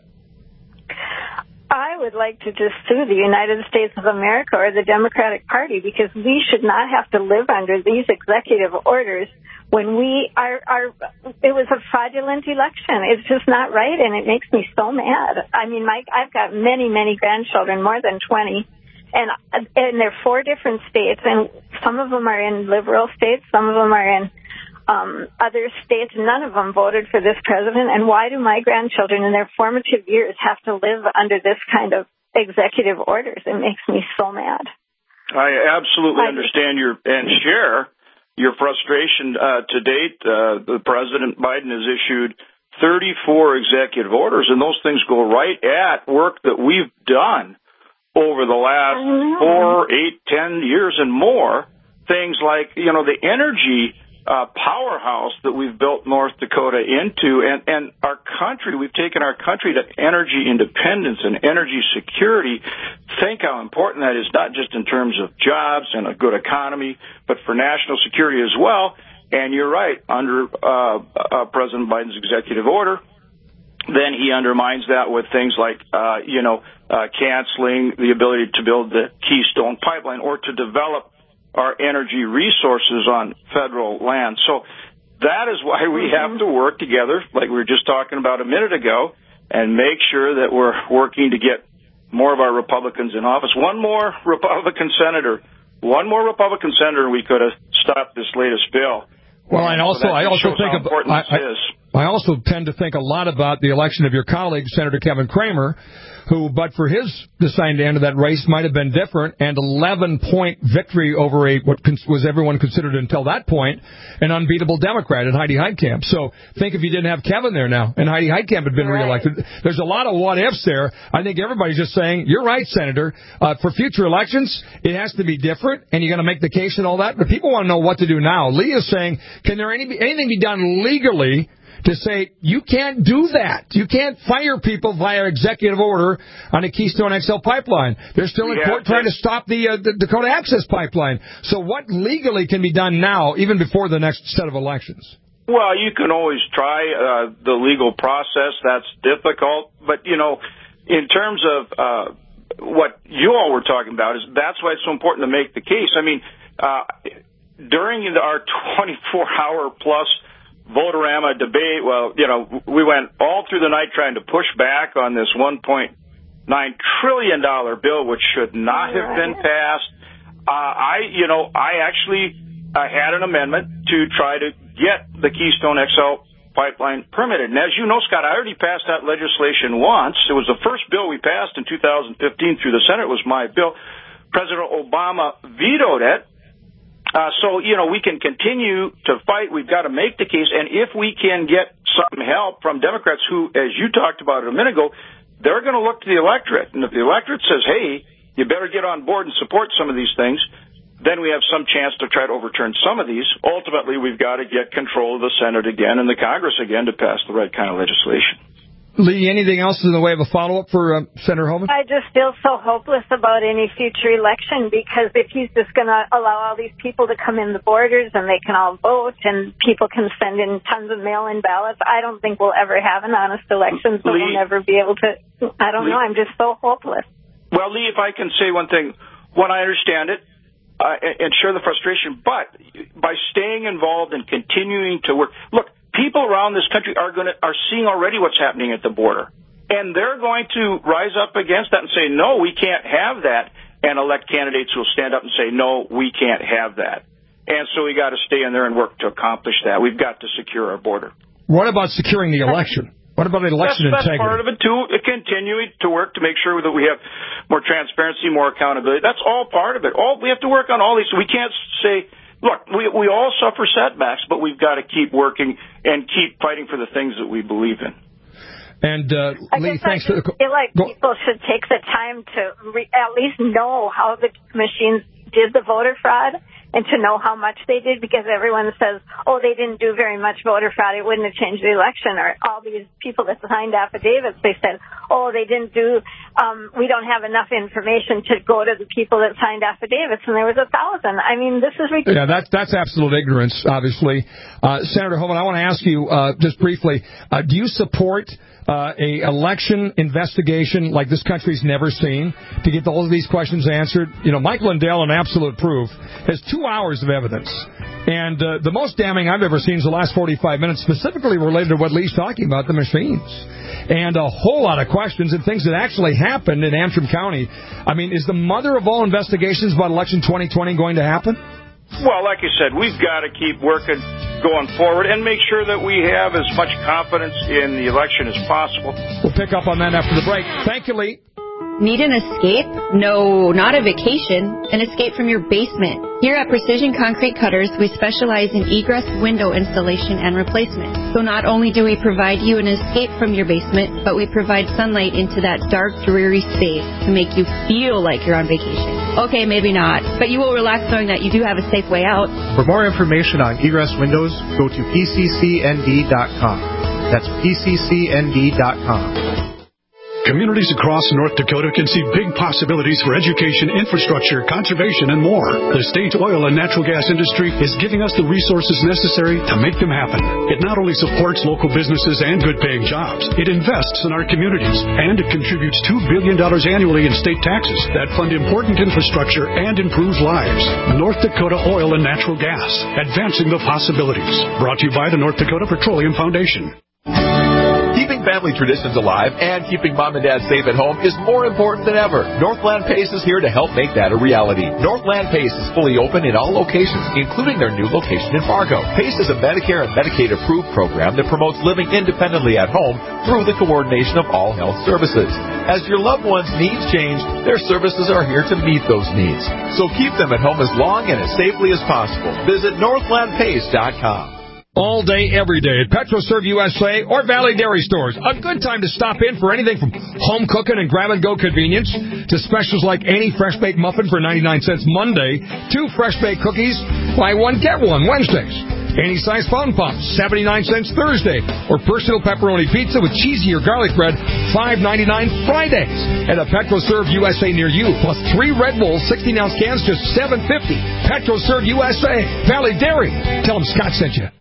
I would like to just sue the United States of America or the Democratic Party because we should not have to live under these executive orders when we are, are it was a fraudulent election. It's just not right, and it makes me so mad. I mean, Mike, I've got many, many grandchildren, more than twenty. And and they're four different states, and some of them are in liberal states, some of them are in um, other states, none of them voted for this president. And why do my grandchildren in their formative years have to live under this kind of executive orders? It makes me so mad. I absolutely I understand your and share your frustration. Uh, to date, uh, the President Biden has issued thirty-four executive orders, and those things go right at work that we've done over the last four, eight, ten years and more. Things like, you know, the energy uh, powerhouse that we've built North Dakota into, and, and our country, we've taken our country to energy independence and energy security. Think how important that is, not just in terms of jobs and a good economy, but for national security as well. And you're right, under uh, uh, President Biden's executive order, then he undermines that with things like, uh, you know, uh, canceling the ability to build the Keystone Pipeline or to develop our energy resources on federal land. So that is why we have to work together, like we were just talking about a minute ago, and make sure that we're working to get more of our Republicans in office. One more Republican senator, one more Republican senator, we could have stopped this latest bill. Well, and also, so I also think of, I, I, I also tend to think a lot about the election of your colleague, Senator Kevin Cramer, who, but for his deciding to enter that race, might have been different, and eleven-point victory over a what was everyone considered until that point an unbeatable Democrat in Heidi Heitkamp. So think if you didn't have Kevin there now, and Heidi Heitkamp had been right. reelected. There's a lot of what-ifs there. I think everybody's just saying, you're right, Senator. Uh, for future elections, it has to be different, and you're going to make the case and all that. But people want to know what to do now. Lee is saying, can there any, anything be done legally to say, you can't do that. You can't fire people via executive order on a Keystone X L pipeline. They're still in court trying to stop the, uh, the Dakota Access Pipeline. So what legally can be done now, even before the next set of elections? Well, you can always try uh, the legal process. That's difficult. But, you know, in terms of uh, what you all were talking about, is that's why it's so important to make the case. I mean, uh, during our twenty-four hour plus Votorama debate, well, you know, we went all through the night trying to push back on this one point nine trillion dollars bill, which should not have been passed. Uh, I, you know, I actually uh, had an amendment to try to get the Keystone X L pipeline permitted. And as you know, Scott, I already passed that legislation once. It was the first bill we passed in two thousand fifteen through the Senate. It was my bill. President Obama vetoed it. Uh, so, you know, we can continue to fight. We've got to make the case. And if we can get some help from Democrats who, as you talked about a minute ago, they're going to look to the electorate. And if the electorate says, hey, you better get on board and support some of these things, then we have some chance to try to overturn some of these. Ultimately, we've got to get control of the Senate again and the Congress again to pass the right kind of legislation. Lee, anything else in the way of a follow-up for uh, Senator Homan? I just feel so hopeless about any future election, because if he's just going to allow all these people to come in the borders and they can all vote and people can send in tons of mail-in ballots, I don't think we'll ever have an honest election, so Lee, we'll never be able to. I don't Lee, know. I'm just so hopeless. Well, Lee, if I can say one thing, one, I understand it uh, and share the frustration, but by staying involved and continuing to work, look, people around this country are going to are seeing already what's happening at the border, and they're going to rise up against that and say, no, we can't have that, and elect candidates who will stand up and say, no, we can't have that. And so we got to stay in there and work to accomplish that. We've got to secure our border. What about securing the election? What about election that's, integrity? That's part of it, too. Continuing to work to make sure that we have more transparency, more accountability. That's all part of it. All we have to work on all these. We can't say, look, we we all suffer setbacks, but we've got to keep working and keep fighting for the things that we believe in. And uh, Lee, thanks I for the. feel like Go. people should take the time to re- at least know how the machines did the voter fraud, and to know how much they did, because everyone says, oh, they didn't do very much voter fraud, it wouldn't have changed the election. Or all these people that signed affidavits, they said, oh, they didn't do, um, we don't have enough information to go to the people that signed affidavits, and there was a thousand. I mean, this is ridiculous. Yeah, that's, that's absolute ignorance, obviously. Uh, Senator Homan, I want to ask you, uh, just briefly, uh, do you support Uh, a election investigation like this country's never seen to get all of these questions answered? You know, Mike Lindell, in Absolute Proof, has two hours of evidence. And uh, the most damning I've ever seen is the last forty-five minutes, specifically related to what Lee's talking about, the machines. And a whole lot of questions and things that actually happened in Antrim County. I mean, is the mother of all investigations about election twenty twenty going to happen? Well, like I said, we've got to keep working going forward and make sure that we have as much confidence in the election as possible. We'll pick up on that after the break. Thank you, Lee. Need an escape? No, not a vacation. An escape from your basement. Here at Precision Concrete Cutters, we specialize in egress window installation and replacement. So not only do we provide you an escape from your basement, but we provide sunlight into that dark, dreary space to make you feel like you're on vacation. Okay, maybe not, but you will relax knowing that you do have a safe way out. For more information on egress windows, go to P C C N D dot com. That's P C C N D dot com. Communities across North Dakota can see big possibilities for education, infrastructure, conservation, and more. The state's oil and natural gas industry is giving us the resources necessary to make them happen. It not only supports local businesses and good-paying jobs, it invests in our communities, and it contributes two billion dollars annually in state taxes that fund important infrastructure and improve lives. North Dakota Oil and Natural Gas, advancing the possibilities. Brought to you by the North Dakota Petroleum Foundation. Keeping family traditions alive and keeping mom and dad safe at home is more important than ever. Northland Pace is here to help make that a reality. Northland Pace is fully open in all locations, including their new location in Fargo. Pace is a Medicare and Medicaid-approved program that promotes living independently at home through the coordination of all health services. As your loved ones' needs change, their services are here to meet those needs. So keep them at home as long and as safely as possible. Visit northland pace dot com. All day, every day at PetroServe U S A or Valley Dairy Stores. A good time to stop in for anything from home cooking and grab-and-go convenience to specials like any fresh-baked muffin for ninety-nine cents Monday, two fresh-baked cookies, buy one, get one Wednesdays. Any size phone pump, seventy-nine cents Thursday. Or personal pepperoni pizza with cheesy or garlic bread, five ninety-nine Fridays. At a PetroServe U S A near you. Plus three Red Bull sixteen-ounce cans, just seven fifty. PetroServe U S A. Valley Dairy. Tell them Scott sent you.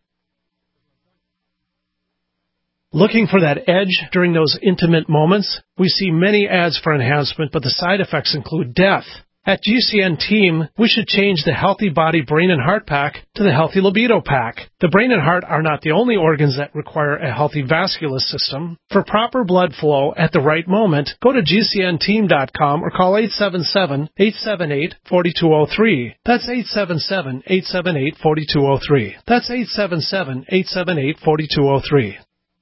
Looking for that edge during those intimate moments? We see many ads for enhancement, but the side effects include death. At G C N Team, we should change the Healthy Body Brain and Heart Pack to the Healthy Libido Pack. The brain and heart are not the only organs that require a healthy vascular system. For proper blood flow at the right moment, go to G C N team dot com or call eight seven seven, eight seven eight, four two zero three. That's eight seven seven, eight seven eight, four two zero three. That's eight seven seven, eight seven eight, four two zero three.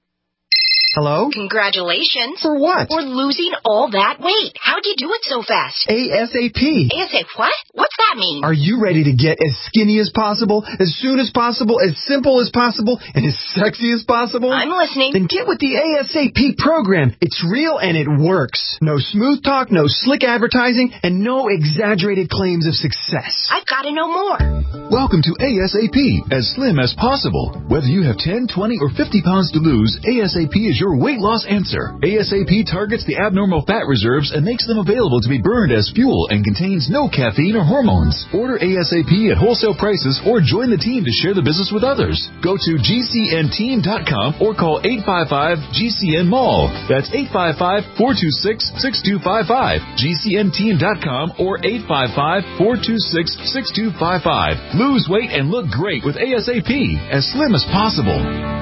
Hello? Congratulations. For what? For losing all that weight. How'd you do it so fast? ASAP. ASAP what? What's that mean? Are you ready to get as skinny as possible, as soon as possible, as simple as possible, and as sexy as possible? I'm listening. Then get with the ASAP program. It's real and it works. No smooth talk, no slick advertising, and no exaggerated claims of success. I've got to know more. Welcome to ASAP, as slim as possible. Whether you have ten, twenty, or fifty pounds to lose, ASAP is your weight loss answer. ASAP targets the abnormal fat reserves and makes them available to be burned as fuel and contains no caffeine or hormones. Order ASAP at wholesale prices or join the team to share the business with others. Go to G C N team dot com or call eight five five G C N Mall. That's eight five five, four two six, six two five five. G C N team dot com or eight five five, four two six, six two five five. Lose weight and look great with ASAP, as slim as possible.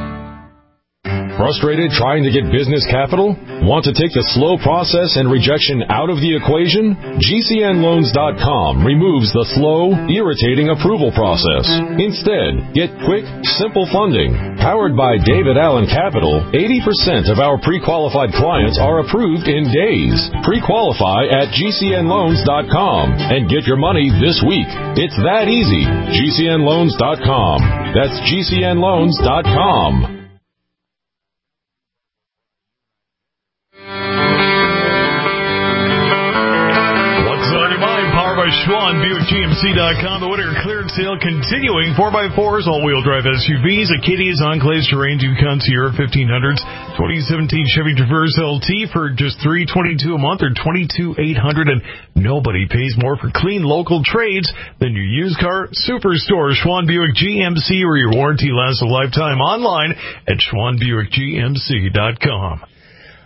Frustrated trying to get business capital? Want to take the slow process and rejection out of the equation? G C N loans dot com removes the slow, irritating approval process. Instead, get quick, simple funding. Powered by David Allen Capital, eighty percent of our pre-qualified clients are approved in days. Pre-qualify at G C N loans dot com and get your money this week. It's that easy. G C N loans dot com. That's G C N loans dot com. Schwan Buick G M C dot com. The winter clearance sale continuing. four by fours, all-wheel drive S U Vs, Acadias, Enclaves, Terrain, Yukon, Sierra fifteen hundreds, twenty seventeen Chevy Traverse L T for just three hundred twenty-two dollars a month or twenty-two thousand eight hundred dollars. And nobody pays more for clean local trades than your used car superstore. Schwan Buick G M C, where your warranty lasts a lifetime. Online at Schwan Buick G M C dot com.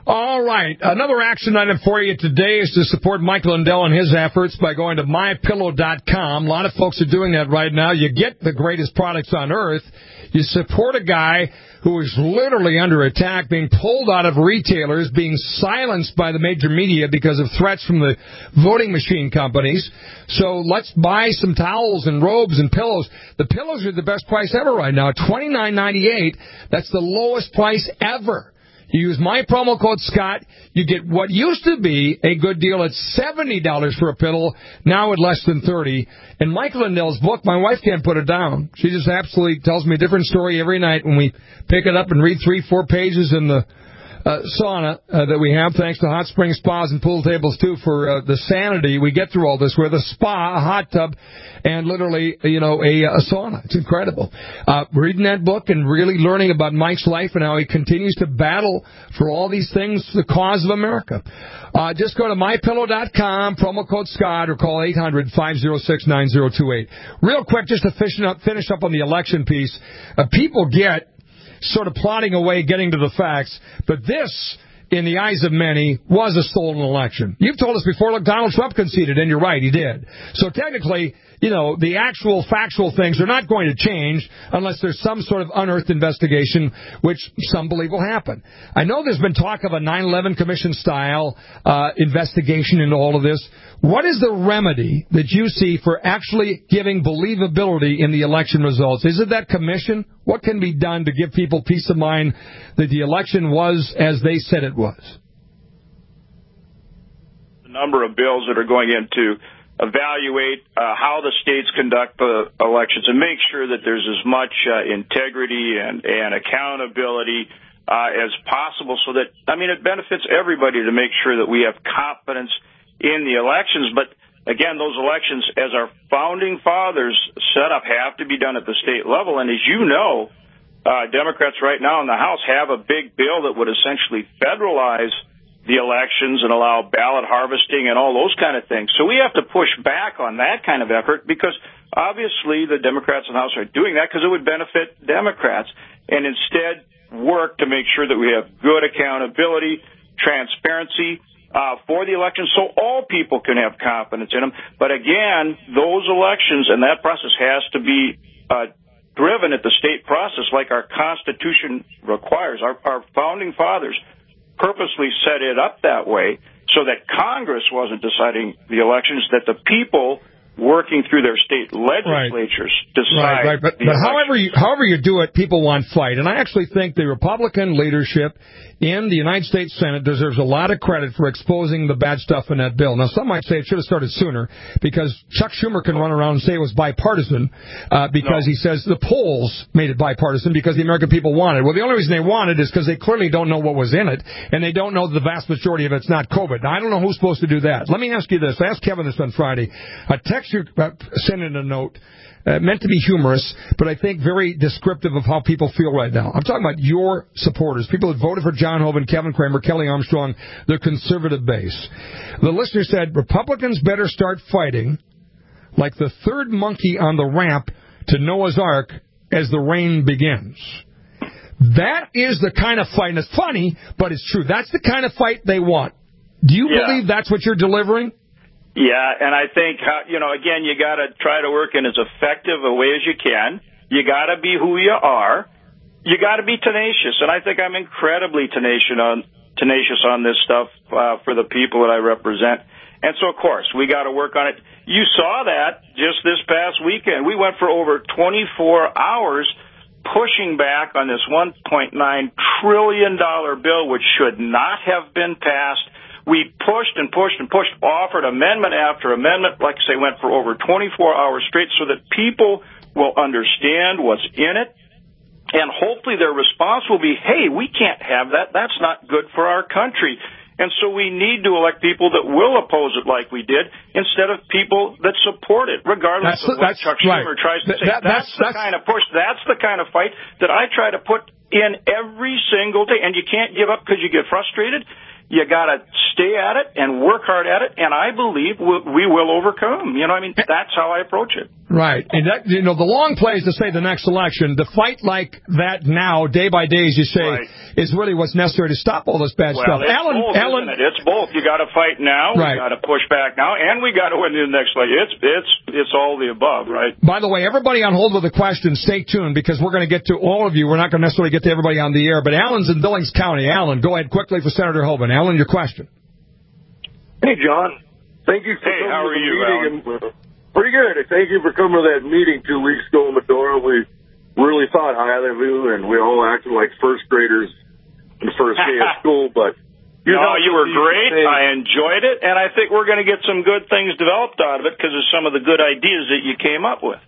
All right. Another action item for you today is to support Mike Lindell and his efforts by going to my pillow dot com. A lot of folks are doing that right now. You get the greatest products on earth. You support a guy who is literally under attack, being pulled out of retailers, being silenced by the major media because of threats from the voting machine companies. So let's buy some towels and robes and pillows. The pillows are the best price ever right now, twenty-nine ninety-eight. That's the lowest price ever. You use my promo code Scott, you get what used to be a good deal at seventy dollars for a pillow, now at less than thirty dollars. And Mike Lindell's book, my wife can't put it down. She just absolutely tells me a different story every night when we pick it up and read three, four pages in the uh, sauna uh, that we have, thanks to Hot Spring Spas and pool tables, too, for uh, the sanity we get through all this. We're the spa, a hot tub, and literally, you know, a, a sauna. It's incredible. Uh, reading that book and really learning about Mike's life and how he continues to battle for all these things, the cause of America. Uh, just go to my pillow dot com, promo code Scott, or call eight hundred, five oh six, nine oh two eight. Real quick, just to finish up, finish up on the election piece, uh, people get sort of plodding away, getting to the facts, but this, in the eyes of many, was a stolen election. You've told us before, look, Donald Trump conceded, and you're right, he did. So technically, you know, the actual factual things are not going to change unless there's some sort of unearthed investigation, which some believe will happen. I know there's been talk of a nine eleven Commission-style uh, investigation into all of this. What is the remedy that you see for actually giving believability in the election results? Is it that commission? What can be done to give people peace of mind that the election was as they said it was? The number of bills that are going into evaluate uh, how the states conduct the elections and make sure that there's as much uh, integrity and, and accountability uh, as possible so that, I mean, it benefits everybody to make sure that we have confidence in the elections. But, again, those elections, as our founding fathers set up, have to be done at the state level. And as you know, uh, Democrats right now in the House have a big bill that would essentially federalize the elections and allow ballot harvesting and all those kind of things. So we have to push back on that kind of effort because obviously the Democrats in the House are doing that because it would benefit Democrats, and instead work to make sure that we have good accountability, transparency uh, for the elections so all people can have confidence in them. But again, those elections and that process has to be uh, driven at the state process like our Constitution requires. Our, our founding fathers purposely set it up that way so that Congress wasn't deciding the elections, that the people working through their state legislatures right. decide. Right, right. But, but however you however you do it, people want fight. And I actually think the Republican leadership in the United States Senate deserves a lot of credit for exposing the bad stuff in that bill. Now, some might say it should have started sooner because Chuck Schumer can run around and say it was bipartisan uh, because no. he says the polls made it bipartisan because the American people wanted it. Well, the only reason they want it is because they clearly don't know what was in it, and they don't know the vast majority of it's not COVID. Now, I don't know who's supposed to do that. Let me ask you this. I asked Kevin this on Friday. A texter uh, sent in a note. Uh, meant to be humorous, but I think very descriptive of how people feel right now. I'm talking about your supporters, people that voted for John Hoeven, Kevin Kramer, Kelly Armstrong, their conservative base. The listener said, Republicans better start fighting like the third monkey on the ramp to Noah's Ark as the rain begins. That is the kind of fight, and it's funny, but it's true. That's the kind of fight they want. Do you yeah. believe that's what you're delivering? Yeah, and I think, you know, again, you got to try to work in as effective a way as you can. You got to be who you are. You got to be tenacious, and I think I'm incredibly tenacious on tenacious on this stuff uh, for the people that I represent. And so, of course, we got to work on it. You saw that just this past weekend. We went for over twenty-four hours pushing back on this one point nine trillion dollars bill, which should not have been passed. We pushed and pushed and pushed, offered amendment after amendment, like I say, went for over twenty-four hours straight so that people will understand what's in it. And hopefully their response will be, hey, we can't have that. That's not good for our country. And so we need to elect people that will oppose it like we did instead of people that support it, regardless that's, of what Chuck Schumer right. tries to say. That, that's, that's the that's, kind of push. That's the kind of fight that I try to put in every single day. And you can't give up because you get frustrated. You got to stay at it and work hard at it, and I believe we will overcome. You know, I mean, that's how I approach it. Right. And, that, you know, the long play is to say the next election. The fight like that now, day by day, as you say, right. is really what's necessary to stop all this bad well, stuff. It's Alan, both, Alan, isn't it? It's both. You got to fight now, right. we got to push back now, and we got to win the next election. It's, it's, it's all the above, right? By the way, everybody on hold with a question, stay tuned, because we're going to get to all of you. We're not going to necessarily get to everybody on the air, but Alan's in Billings County. Alan, go ahead quickly for Senator Hoeven. Alan, your question. Hey, John. Thank you for hey, coming how are to the you, meeting. And, uh, pretty good. Thank you for coming to that meeting two weeks ago in Medora. We really thought highly of you, and we all acted like first graders in the first day of school. But you no, you were great. Things. I enjoyed it, and I think we're going to get some good things developed out of it because of some of the good ideas that you came up with.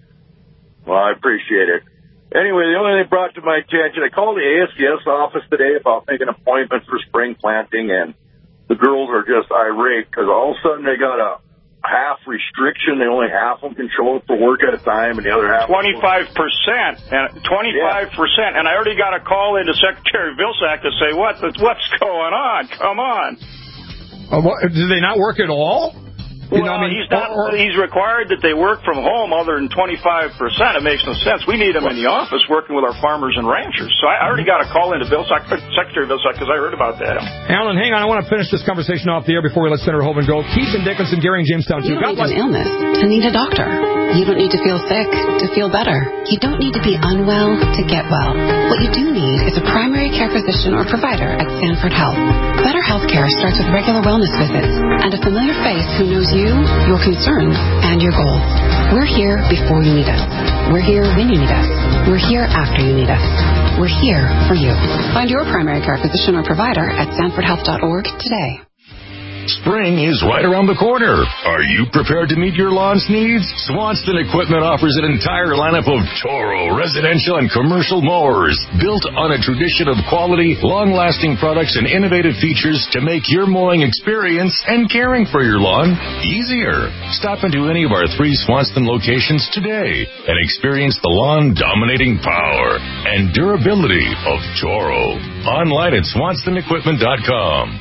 Well, I appreciate it. Anyway, the only thing brought to my attention, I called the A S G S office today about making appointments for spring planting, and the girls are just irate because all of a sudden they got a half restriction. They only half of them can show up for work at a time, and the other half twenty-five percent and twenty-five percent. And I already got a call into Secretary Vilsack to say, "What? What's going on? Come on." Uh, what, do they not work at all? You well, know, I mean, he's not. Or, or, he's required that they work from home other than twenty-five percent. It makes no sense. We need them in the office working with our farmers and ranchers. So I already got a call into Vilsack, Secretary Vilsack, because I heard about that. Alan, hang on. I want to finish this conversation off the air before we let Senator Hoeven go. Keith and Dickinson, Gary and Jamestown, too. You don't need an illness to need a doctor. You don't need to feel sick to feel better. You don't need to be unwell to get well. What you do need is a primary care physician or provider at Sanford Health. Better health care starts with regular wellness visits and a familiar face who knows you, your concerns, and your goals. We're here before you need us. We're here when you need us. We're here after you need us. We're here for you. Find your primary care physician or provider at sanford health dot org today. Spring is right around the corner. Are you prepared to meet your lawn's needs? Swanston Equipment offers an entire lineup of Toro residential and commercial mowers built on a tradition of quality, long-lasting products and innovative features to make your mowing experience and caring for your lawn easier. Stop into any of our three Swanston locations today and experience the lawn-dominating power and durability of Toro. Online at swanston equipment dot com.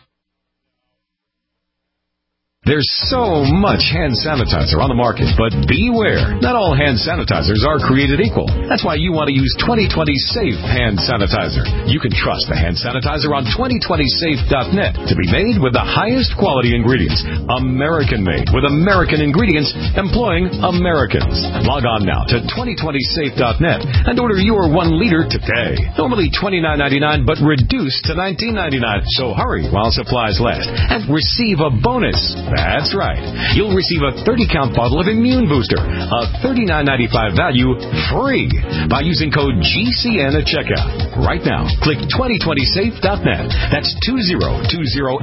There's so much hand sanitizer on the market, but beware. Not all hand sanitizers are created equal. That's why you want to use twenty twenty Safe Hand Sanitizer. You can trust the hand sanitizer on twenty twenty safe dot net to be made with the highest quality ingredients. American-made with American ingredients employing Americans. Log on now to twenty twenty safe dot net and order your one liter today. Normally twenty-nine ninety-nine, but reduced to nineteen ninety-nine. So hurry while supplies last and receive a bonus. That's right. You'll receive a thirty count bottle of Immune Booster, a thirty-nine ninety-five value, free by using code G C N at checkout. Right now, click twenty twenty safe dot net. That's two zero two zero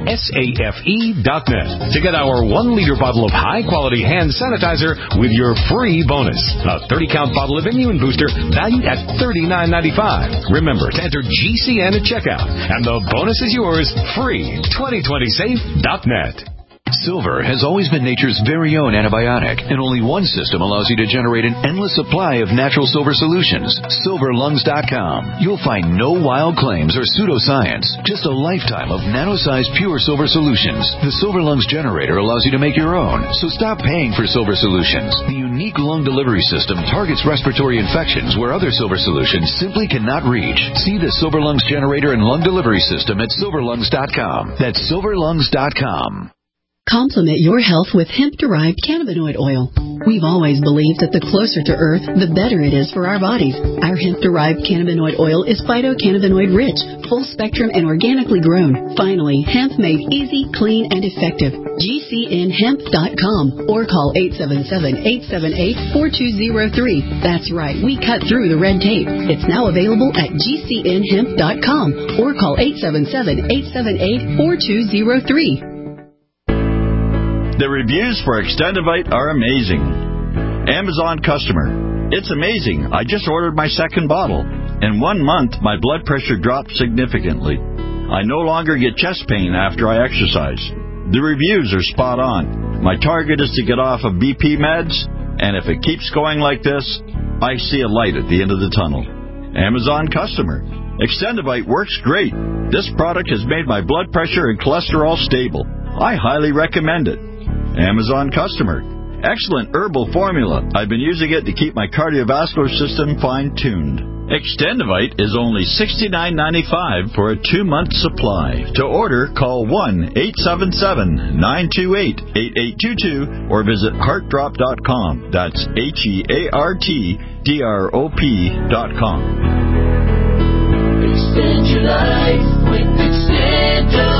safe dot net to get our one liter bottle of high-quality hand sanitizer with your free bonus. A thirty count bottle of Immune Booster valued at thirty-nine ninety-five. Remember to enter G C N at checkout, and the bonus is yours free. twenty twenty safe dot net. Silver has always been nature's very own antibiotic, and only one system allows you to generate an endless supply of natural silver solutions. silver lungs dot com. You'll find no wild claims or pseudoscience, just a lifetime of nano-sized pure silver solutions. The Silver Lungs generator allows you to make your own, so stop paying for silver solutions. The unique lung delivery system targets respiratory infections where other silver solutions simply cannot reach. See the Silver Lungs generator and lung delivery system at silver lungs dot com. That's silver lungs dot com. Complement your health with hemp-derived cannabinoid oil. We've always believed that the closer to Earth, the better it is for our bodies. Our hemp-derived cannabinoid oil is phytocannabinoid-rich, full-spectrum, and organically grown. Finally, hemp made easy, clean, and effective. G C N hemp dot com or call eight seven seven, eight seven eight, four two zero three. That's right, we cut through the red tape. It's now available at G C N hemp dot com or call eight seven seven, eight seven eight, four two zero three. The reviews for Extendivite are amazing. Amazon customer. It's amazing. I just ordered my second bottle. In one month, my blood pressure dropped significantly. I no longer get chest pain after I exercise. The reviews are spot on. My target is to get off of B P meds, and if it keeps going like this, I see a light at the end of the tunnel. Amazon customer. Extendivite works great. This product has made my blood pressure and cholesterol stable. I highly recommend it. Amazon customer. Excellent herbal formula. I've been using it to keep my cardiovascular system fine-tuned. Extendivite is only sixty-nine ninety-five for a two-month supply. To order, call one eight seven seven, nine two eight, eight eight two two or visit heart drop dot com. That's H E A R T D R O P dot com. Extend your life with Extendivite.